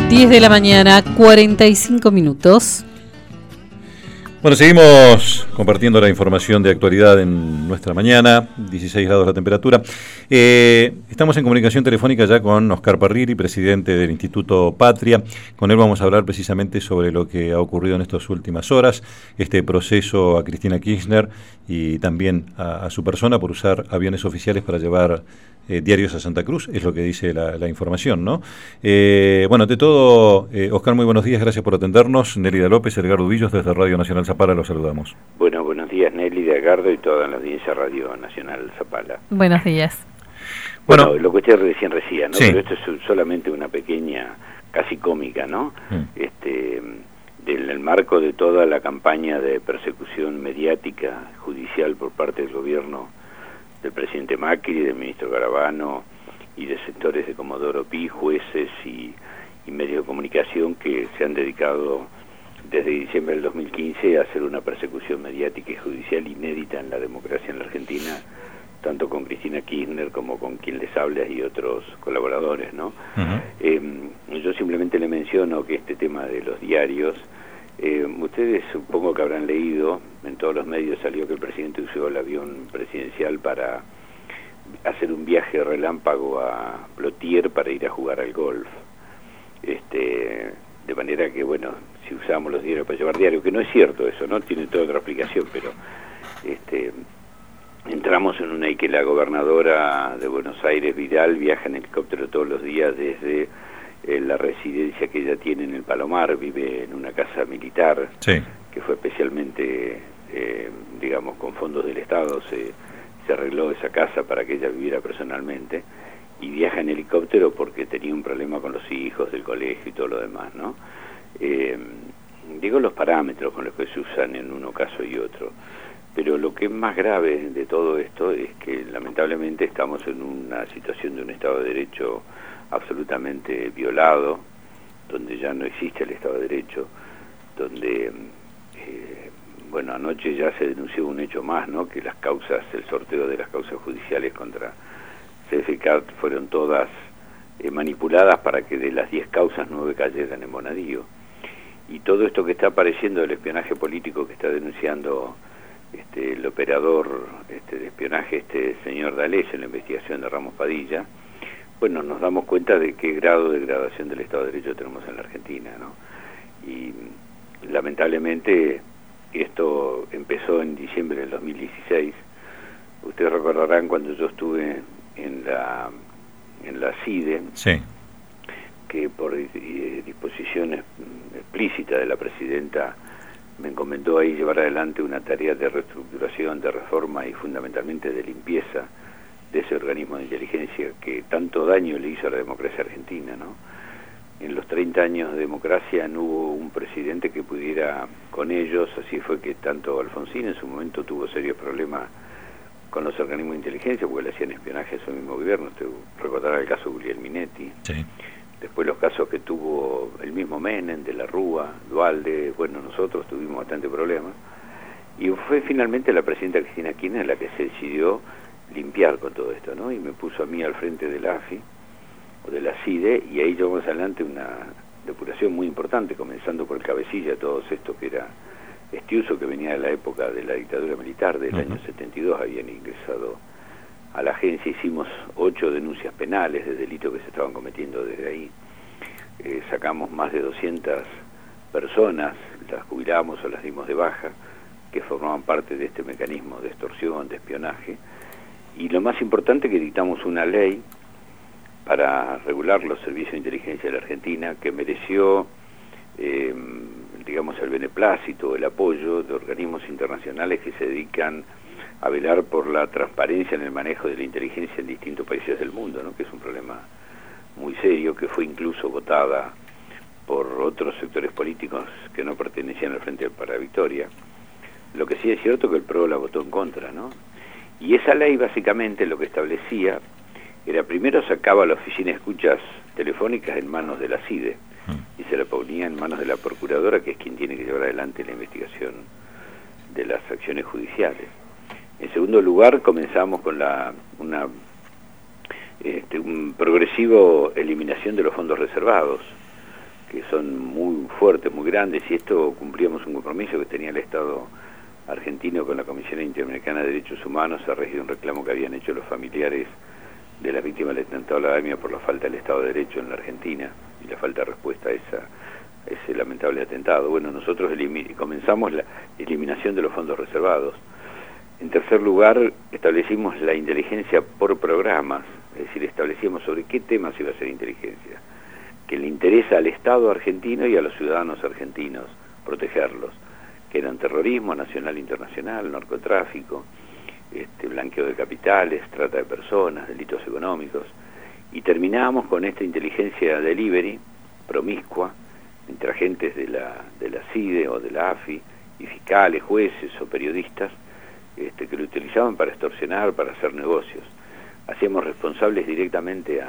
10 de la mañana, 45 minutos. Bueno, seguimos compartiendo la información de actualidad en nuestra mañana, 16 grados la temperatura. Estamos en comunicación telefónica ya con Oscar Parrilli, presidente del Instituto Patria. Con él vamos a hablar precisamente sobre lo que ha ocurrido en estas últimas horas, este proceso a Cristina Kirchner y también a su persona por usar aviones oficiales para llevar diarios a Santa Cruz, es lo que dice la información, ¿no? Bueno, ante todo, Oscar, muy buenos días, gracias por atendernos. Nélida López, Edgardo Villos, desde Radio Nacional Zapala, los saludamos. Bueno, buenos días, Nélida, Edgardo y toda la audiencia Radio Nacional Zapala. Buenos días. Bueno, lo que usted recién decía, ¿no? Sí. Pero esto es solamente una pequeña, casi cómica, ¿no? Del marco de toda la campaña de persecución mediática, judicial por parte del gobierno del presidente Macri, del ministro Garabano y de sectores de Comodoro Pi, jueces y medios de comunicación que se han dedicado desde diciembre del 2015 a hacer una persecución mediática y judicial inédita en la democracia en la Argentina, tanto con Cristina Kirchner como con quien les habla y otros colaboradores, ¿no? Yo simplemente le menciono que este tema de los diarios, ustedes supongo que habrán leído, en todos los medios salió que el presidente usó el avión presidencial para hacer un viaje relámpago a Plotier para ir a jugar al golf. De manera que, bueno, si usamos los diarios para llevar diarios, que no es cierto eso, ¿no? Tiene toda otra explicación, pero entramos en una y que la gobernadora de Buenos Aires, Vidal, viaja en helicóptero todos los días desde la residencia que ella tiene en el Palomar, vive en una casa militar, sí, que fue especialmente, digamos, con fondos del Estado, se arregló esa casa para que ella viviera personalmente, y viaja en helicóptero porque tenía un problema con los hijos del colegio y todo lo demás, ¿no? Digo los parámetros con los que se usan en uno caso y otro, pero lo que es más grave de todo esto es que lamentablemente estamos en una situación de un Estado de Derecho absolutamente violado, donde ya no existe el Estado de Derecho, donde, bueno, anoche ya se denunció un hecho más, ¿no? Que las causas, el sorteo de las causas judiciales contra CFK fueron todas manipuladas para que de las 10 causas 9 cayeran en Bonadío. Y todo esto que está apareciendo del espionaje político que está denunciando el operador de espionaje, señor D'Alessio, en la investigación de Ramos Padilla, bueno, nos damos cuenta de qué grado de degradación del Estado de Derecho tenemos en la Argentina, ¿no? Y lamentablemente esto empezó en diciembre del 2016. Ustedes recordarán cuando yo estuve en la CIDE, sí, que por disposición explícita de la presidenta me encomendó ahí llevar adelante una tarea de reestructuración, de reforma y fundamentalmente de limpieza de ese organismo de inteligencia que tanto daño le hizo a la democracia argentina, ¿no? En los 30 años de democracia no hubo un presidente que pudiera con ellos, así fue que tanto Alfonsín en su momento tuvo serios problemas con los organismos de inteligencia porque le hacían espionaje a su mismo gobierno. Usted recordará el caso Guglielminetti, sí, después los casos que tuvo el mismo Menem, de la Rúa, Duhalde, bueno, nosotros tuvimos bastante problemas, y fue finalmente la presidenta Cristina Kirchner la que se decidió limpiar con todo esto, ¿no? Y me puso a mí al frente de la AFI, o de la CIDE, y ahí llevamos adelante una depuración muy importante, comenzando por el cabecilla de todo esto que era Estiuso, que venía de la época de la dictadura militar, del año 72, habían ingresado a la agencia, hicimos 8 denuncias penales de delitos que se estaban cometiendo desde ahí, sacamos más de 200 personas, las jubilamos o las dimos de baja, que formaban parte de este mecanismo de extorsión, de espionaje, y lo más importante que dictamos una ley para regular los servicios de inteligencia de la Argentina, que mereció, digamos, el beneplácito, el apoyo de organismos internacionales que se dedican a velar por la transparencia en el manejo de la inteligencia en distintos países del mundo, ¿no? Que es un problema muy serio, que fue incluso votada por otros sectores políticos que no pertenecían al Frente para la Victoria. Lo que sí es cierto que el PRO la votó en contra, ¿no? Y esa ley básicamente lo que establecía era, primero sacaba la oficina de escuchas telefónicas en manos de la CIDE y se la ponía en manos de la procuradora, que es quien tiene que llevar adelante la investigación de las acciones judiciales. En segundo lugar, comenzamos con una progresivo eliminación de los fondos reservados, que son muy fuertes, muy grandes, y esto cumplíamos un compromiso que tenía el Estado argentino con la Comisión Interamericana de Derechos Humanos a raíz de un reclamo que habían hecho los familiares de las víctimas del atentado a la AMIA por la falta del Estado de Derecho en la Argentina y la falta de respuesta a ese lamentable atentado. Bueno, nosotros comenzamos la eliminación de los fondos reservados. En tercer lugar, establecimos la inteligencia por programas, es decir, establecimos sobre qué temas iba a ser inteligencia, que le interesa al Estado argentino y a los ciudadanos argentinos protegerlos, que eran terrorismo nacional e internacional, narcotráfico, blanqueo de capitales, trata de personas, delitos económicos, y terminábamos con esta inteligencia delivery, promiscua, entre agentes de la CIDE o de la AFI, y fiscales, jueces o periodistas, que lo utilizaban para extorsionar, para hacer negocios. Hacíamos responsables directamente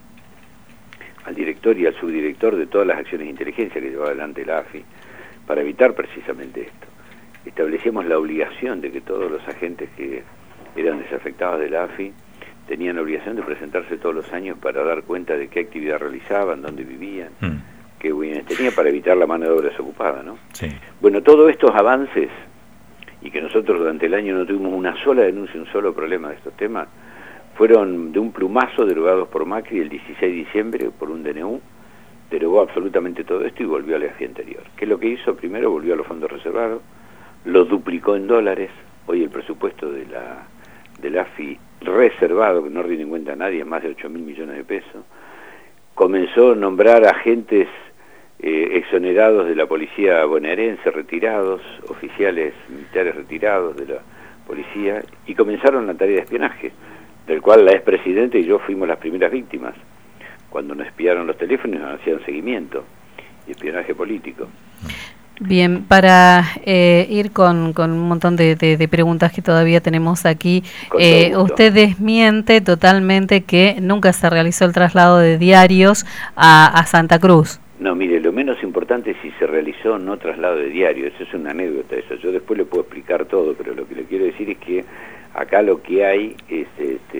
al director y al subdirector de todas las acciones de inteligencia que llevaba adelante la AFI, para evitar precisamente esto. Establecíamos la obligación de que todos los agentes que eran desafectados de la AFI tenían la obligación de presentarse todos los años para dar cuenta de qué actividad realizaban, dónde vivían, qué bienes tenían, para evitar la mano de obra desocupada, ¿no? Sí. Bueno, todos estos avances, y que nosotros durante el año no tuvimos una sola denuncia, un solo problema de estos temas, fueron de un plumazo derogados por Macri el 16 de diciembre por un DNU, derogó absolutamente todo esto y volvió a la AFI anterior. ¿Qué es lo que hizo? Primero volvió a los fondos reservados, lo duplicó en dólares. Hoy el presupuesto de la AFI reservado, que no rinde en cuenta a nadie, es más de 8.000 millones de pesos. Comenzó a nombrar agentes exonerados de la policía bonaerense, retirados, oficiales militares retirados de la policía, y comenzaron la tarea de espionaje, del cual la expresidenta y yo fuimos las primeras víctimas. Cuando nos espiaron los teléfonos nos hacían seguimiento y espionaje político. Bien, para ir con un montón de preguntas que todavía tenemos aquí, usted desmiente totalmente que nunca se realizó el traslado de diarios a Santa Cruz. No, mire, lo menos importante es si se realizó no traslado de diario, eso es una anécdota, eso yo después le puedo explicar todo, pero lo que le quiero decir es que acá lo que hay es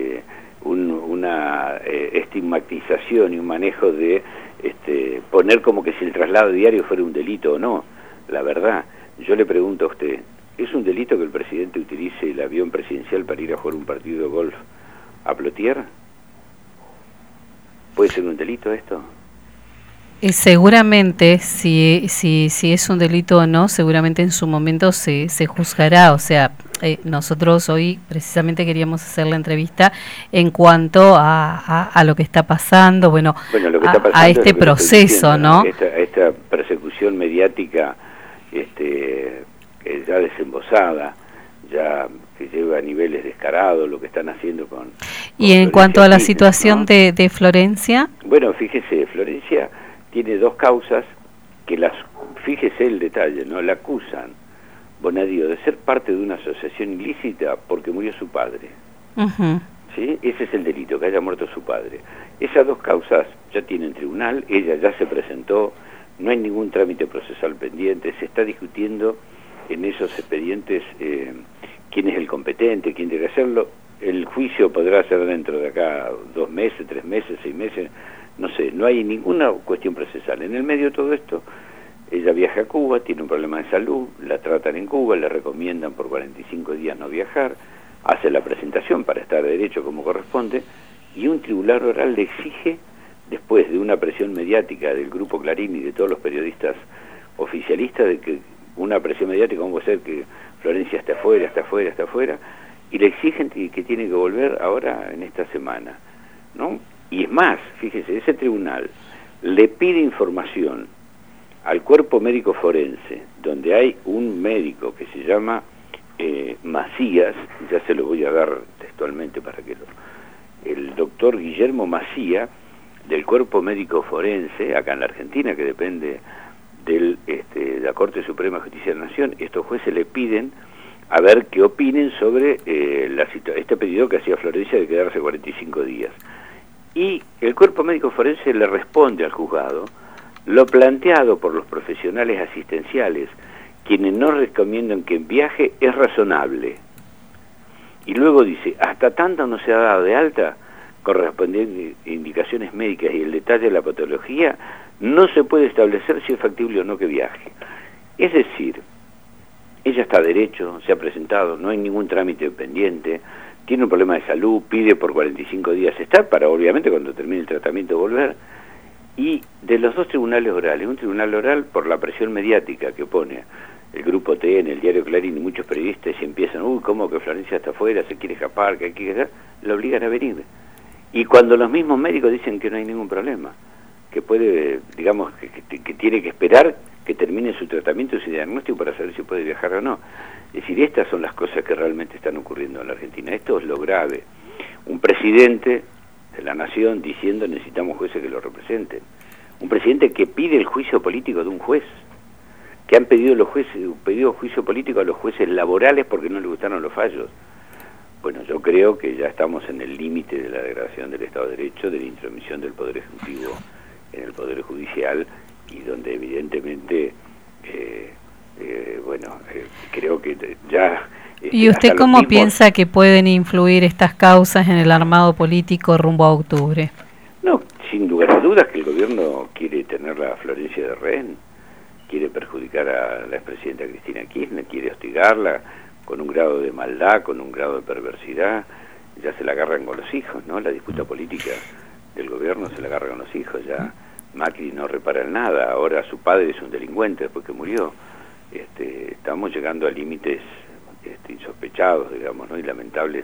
una estigmatización y un manejo de poner como que si el traslado diario fuera un delito o no. La verdad, yo le pregunto a usted, ¿es un delito que el presidente utilice el avión presidencial para ir a jugar un partido de golf a Plotier? ¿Puede ser un delito esto? Seguramente, si es un delito o no, seguramente en su momento se juzgará. O sea, nosotros hoy precisamente queríamos hacer la entrevista en cuanto a lo que está pasando, lo que está pasando a este proceso, ¿no? Esta persecución mediática ya desembosada, ya que lleva a niveles descarados lo que están haciendo con ¿Y en cuanto a la situación, ¿no?, de Florencia? Bueno, fíjese, Florencia tiene dos causas que fíjese el detalle, ¿no? La acusan, Bonadío, de ser parte de una asociación ilícita porque murió su padre. ¿Sí? Ese es el delito, que haya muerto su padre. Esas dos causas ya tienen tribunal, ella ya se presentó, no hay ningún trámite procesal pendiente, se está discutiendo en esos expedientes quién es el competente, quién debe hacerlo. El juicio podrá ser dentro de acá 2 meses, 3 meses, 6 meses, no sé, no hay ninguna cuestión procesal. En el medio de todo esto, ella viaja a Cuba, tiene un problema de salud, la tratan en Cuba, le recomiendan por 45 días no viajar, hace la presentación para estar de derecho como corresponde, y un tribunal oral le exige, después de una presión mediática del Grupo Clarín y de todos los periodistas oficialistas, de que una presión mediática, ¿cómo puede ser que Florencia está afuera, y le exigen que tiene que volver ahora en esta semana, ¿no? Y es más, fíjese, ese tribunal le pide información al cuerpo médico forense, donde hay un médico que se llama Macías, ya se lo voy a dar textualmente para que el doctor Guillermo Macía, del cuerpo médico forense, acá en la Argentina, que depende de la Corte Suprema de Justicia de la Nación. Estos jueces le piden a ver qué opinen sobre este pedido que hacía Florencia de quedarse 45 días. Y el cuerpo médico forense le responde al juzgado lo planteado por los profesionales asistenciales, quienes no recomiendan que viaje, es razonable. Y luego dice, hasta tanto no se ha dado de alta, correspondientes indicaciones médicas y el detalle de la patología, no se puede establecer si es factible o no que viaje. Es decir, ella está a derecho, se ha presentado, no hay ningún trámite pendiente, tiene un problema de salud, pide por 45 días estar para, obviamente, cuando termine el tratamiento volver. Y de los dos tribunales orales, un tribunal oral por la presión mediática que pone el Grupo T en el diario Clarín y muchos periodistas y empiezan, ¿cómo que Florencia está afuera, se quiere escapar, que hay que hacer? Lo obligan a venir. Y cuando los mismos médicos dicen que no hay ningún problema, que puede, digamos, que tiene que esperar que termine su tratamiento y su diagnóstico para saber si puede viajar o no. Es decir, estas son las cosas que realmente están ocurriendo en la Argentina. Esto es lo grave. Un presidente de la nación diciendo necesitamos jueces que lo representen. Un presidente que pide el juicio político de un juez, que han pedido juicio político a los jueces laborales porque no les gustaron los fallos. Bueno, yo creo que ya estamos en el límite de la degradación del Estado de Derecho, de la intromisión del Poder Ejecutivo en el Poder Judicial, y donde evidentemente, creo que ya... ¿Y usted cómo piensa que pueden influir estas causas en el armado político rumbo a octubre? No, sin lugar a dudas que el gobierno quiere tener a Florencia de rehén, quiere perjudicar a la expresidenta Cristina Kirchner, quiere hostigarla con un grado de maldad, con un grado de perversidad. Ya se la agarran con los hijos, ¿no? La disputa política del gobierno se la agarra con los hijos, ya Macri no repara en nada, ahora su padre es un delincuente después que murió. Estamos llegando a límites insospechados, digamos, ¿no? Y lamentables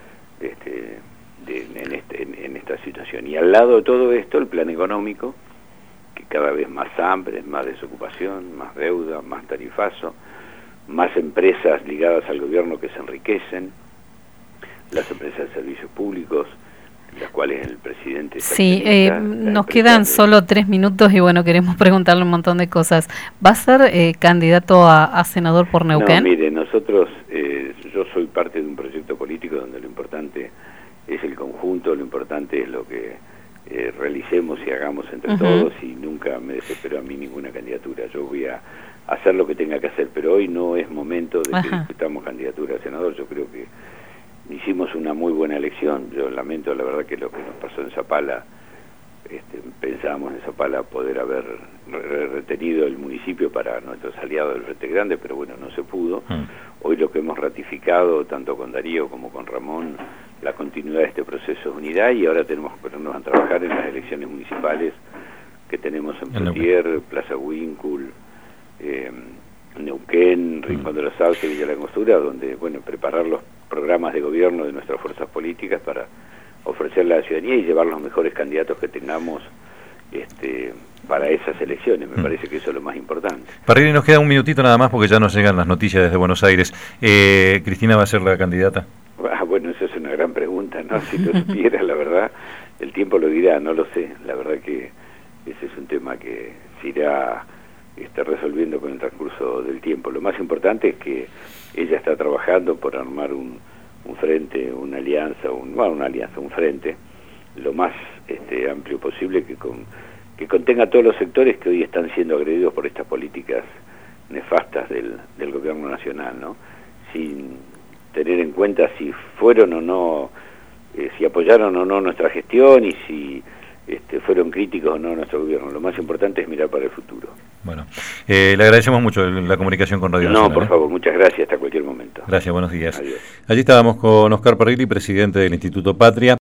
en esta situación. Y al lado de todo esto, el plan económico, que cada vez más hambre, más desocupación, más deuda, más tarifazo, más empresas ligadas al gobierno que se enriquecen, las empresas de servicios públicos, las cuales el presidente... Sí, nos quedan solo 3 minutos y bueno, queremos preguntarle un montón de cosas. ¿Va a ser candidato a senador por Neuquén? No, mire, nosotros, yo soy parte de un proyecto político donde lo importante es el conjunto, lo importante es lo que realicemos y hagamos entre todos, y nunca me desespero a mí ninguna candidatura. Yo voy a hacer lo que tenga que hacer, pero hoy no es momento de que discutamos candidatura a senador. Yo creo que hicimos una muy buena elección. Yo lamento la verdad que lo que nos pasó en Zapala, pensábamos en Zapala poder haber retenido el municipio para nuestros aliados del Frente Grande, pero bueno, no se pudo. Hoy lo que hemos ratificado, tanto con Darío como con Ramón, la continuidad de este proceso de unidad, y ahora tenemos que ponernos a trabajar en las elecciones municipales que tenemos en Plotier, Plaza Huíncul, Neuquén, Rincón de los Sauces, Villa La Angostura, donde, bueno, preparar los programas de gobierno de nuestras fuerzas políticas para ofrecerle a la ciudadanía y llevar los mejores candidatos que tengamos para esas elecciones. Me parece que eso es lo más importante. Parrilli, nos queda un minutito nada más porque ya nos llegan las noticias desde Buenos Aires. ¿Cristina va a ser la candidata? Bueno, esa es una gran pregunta, ¿no? Si lo supiera, la verdad, el tiempo lo dirá, no lo sé. La verdad que ese es un tema que se irá resolviendo con el transcurso del tiempo. Lo más importante es que ella está trabajando por armar un frente, una alianza, un frente lo más amplio posible que contenga todos los sectores que hoy están siendo agredidos por estas políticas nefastas del gobierno nacional, ¿no? Sin tener en cuenta si fueron o no, si apoyaron o no nuestra gestión y si fueron críticos o no a nuestro gobierno. Lo más importante es mirar para el futuro. Bueno, le agradecemos mucho la comunicación con Radio Nacional. No, por favor, muchas gracias, hasta cualquier momento. Gracias, buenos días. Adiós. Allí estábamos con Oscar Parrilli, presidente del Instituto Patria.